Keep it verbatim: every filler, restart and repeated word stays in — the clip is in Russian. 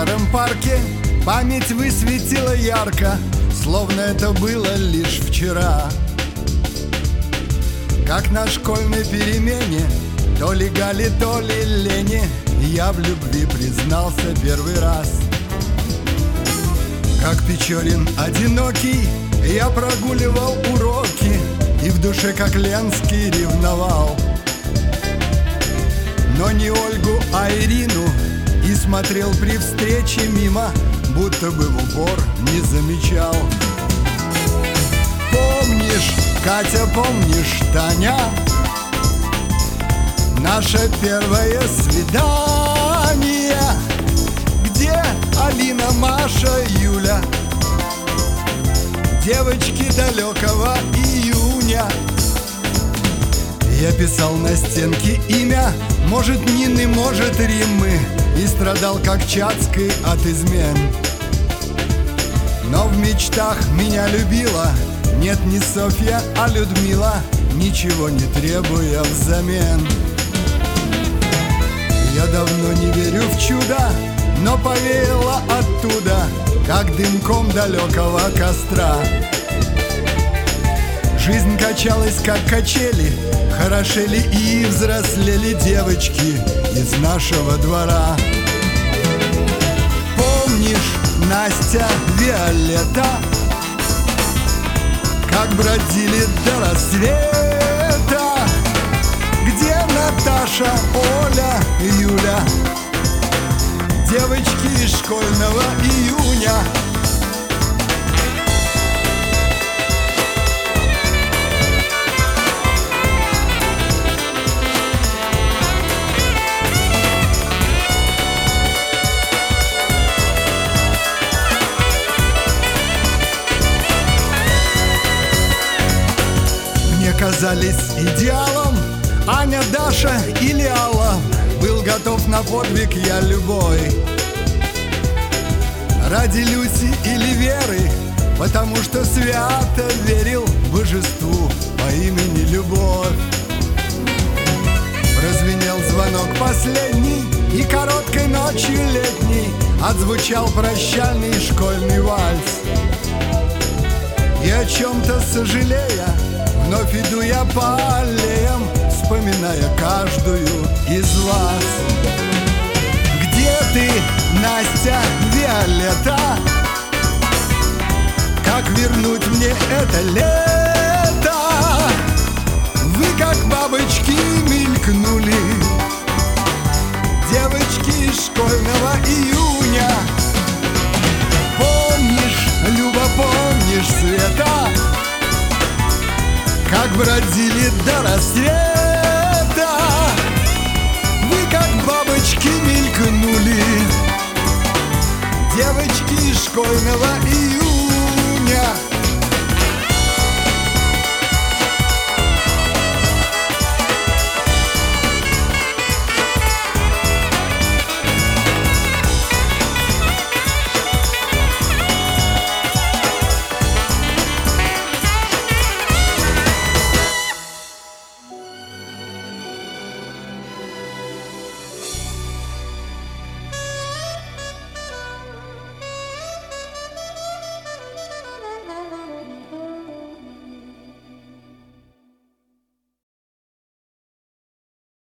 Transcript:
старом парке память высветила ярко, словно это было лишь вчера. Как на школьной перемене, то ли Гали, то ли Лени, я в любви признался первый раз. Как Печорин одинокий, я прогуливал уроки и в душе, как Ленский, ревновал. Но не Ольгу, а Ирину, и смотрел при встрече мимо, будто бы в упор не замечал. Помнишь, Катя, помнишь, Таня, наше первое свидание, где Алина, Маша, Юля, девочки далекого июня. Я писал на стенке имя, может, Нины, может, Риммы, и страдал, как Чацкий, от измен. Но в мечтах меня любила, нет, не Софья, а Людмила, ничего не требуя взамен. Я давно не верю в чудо, но повеяло оттуда, как дымком далекого костра. Жизнь качалась, как качели, хорошели и взрослели девочки из нашего двора. Помнишь, Настя, Виолетта, как бродили до рассвета, где Наташа, Оля, Юля, девочки из школьного июня. Казались идеалом Аня, Даша или Алла. Был готов на подвиг я любой, ради Люси или Веры, потому что свято верил божеству по имени Любовь. Прозвенел звонок последний, и короткой ночью летней отзвучал прощальный школьный вальс. И о чем-то сожалея, вновь иду я по аллеям, вспоминая каждую из вас. Где ты, Настя, Виолетта? Как вернуть мне это лето? Вы как бабочки мелькнули, девочки из школьного июня. Помнишь, Люба, помнишь, Света, как бродили до рассвета? Вы как бабочки мелькнули, девочки из школьного июня.